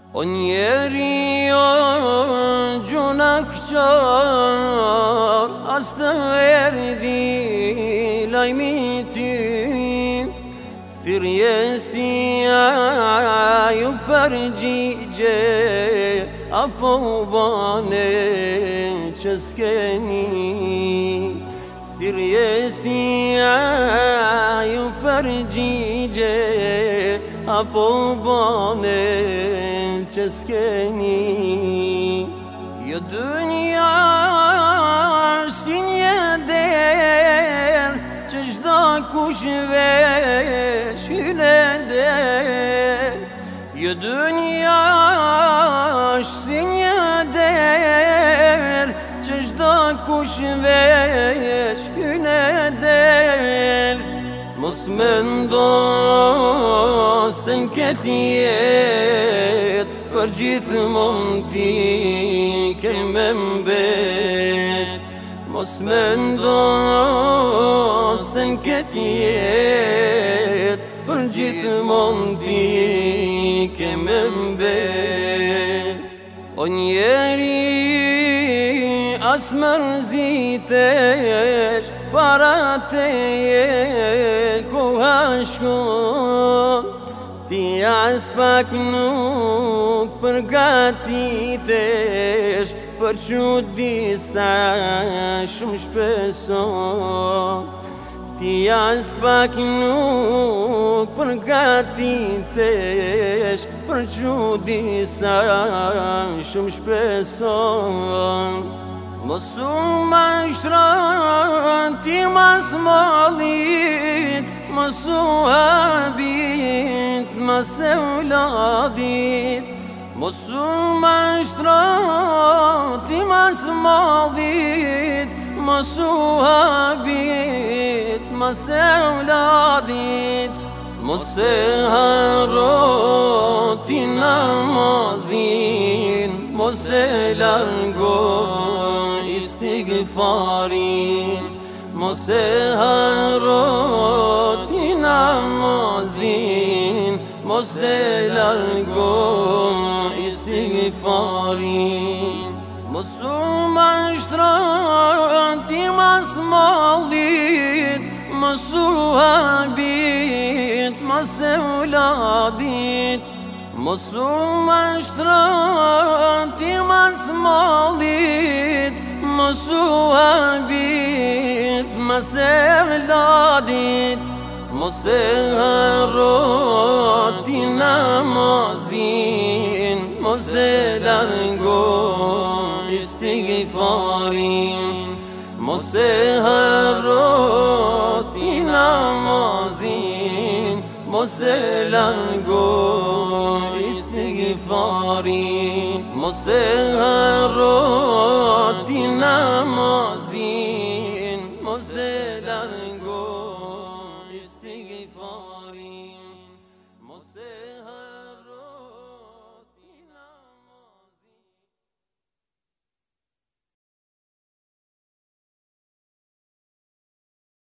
On yeri cunakçar astı verdi laymiti firyesti yupercice apobane çeskeni firyesti yupercice apobane çeskeni ya dünya sinye der çeşda kuş ve şile der ya dünya sinye der çeşda kuş ve şile der musmendo senketiyet برجيث ممتي كمن بيت مسمن دوسن كتيت برجيث ممتي كمن بيت ونيري أسمر زيتش باراتيك وهاشكون Ti as pak nuk përgatitesh për që disa shumë shpeso Ti as pak nuk përgatitesh për që disa shumë shpeso Mosu ma shtran ti mas malit Mosu habit mas evladit Mosu ma shtran ti mas malit Mosu habit mas evladit Mose haroti namazin Mose largo istighfarin Mose haroti namazin Mose largo istighfarin Mosu ma shtran ti mas malit Mosu habit mas evladit Mosu ma shtran ti mas malit Mosu habit mas evladit Mose haroti namazin Mose largo istighfarin Mose haroti namazin Mose largo istighfarin Mose haroti